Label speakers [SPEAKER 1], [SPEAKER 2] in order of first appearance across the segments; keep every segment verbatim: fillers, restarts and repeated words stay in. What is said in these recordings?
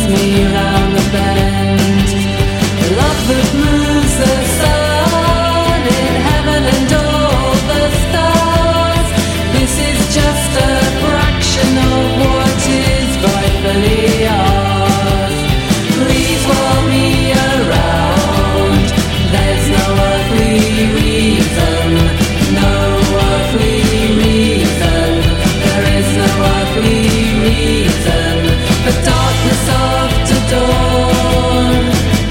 [SPEAKER 1] me round the bend. Love that moves the sun in heaven and all the stars. This is just a fraction of what is rightfully ours. Please whirl me around. There's no earthly reason, no earthly reason. There is no earthly reason for darkness after dawn.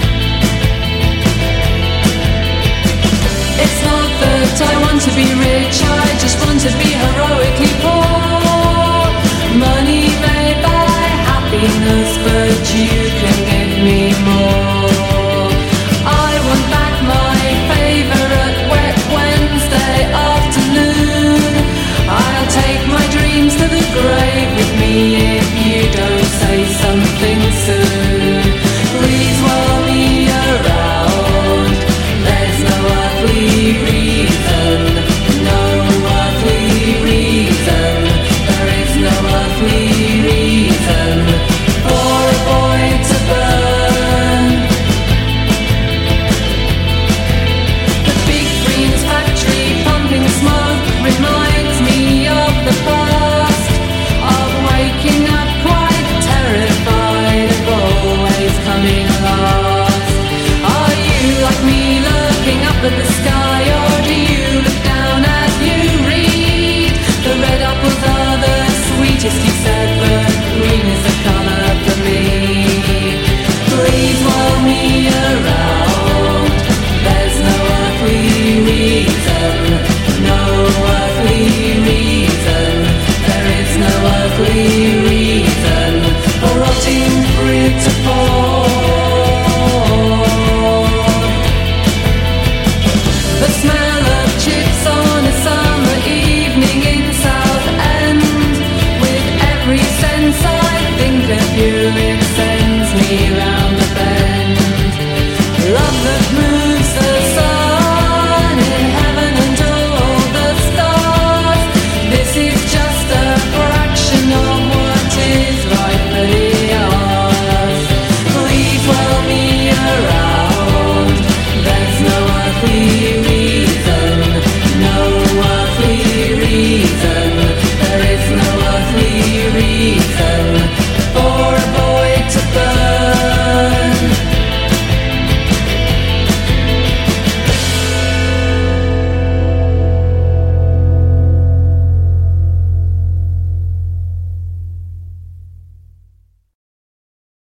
[SPEAKER 1] It's not that I want to be rich, I just want to be heroically poor. Money may buy happiness, but you can give me more. I want back my favourite wet Wednesday afternoon. I'll take my dreams to the grave with me if you don't say something soon. Please whirl me around. There's no earthly reason, no earthly reason. There is no earthly reason for a boy to burn. The big Greens factory pumping smoke reminds me of the past, of waking up quite terrified of always coming last. Are you like me looking up at the sky, or do you look down as you read? The red apples are the sweetest, you said, but green is the colour for me. Please whirl me around. There's no earthly reason, no earthly reason. There is no earthly reason for rotting fruit to fall. The smell of chips on a summer evening in Southend. With every sense I think of you, it sends me round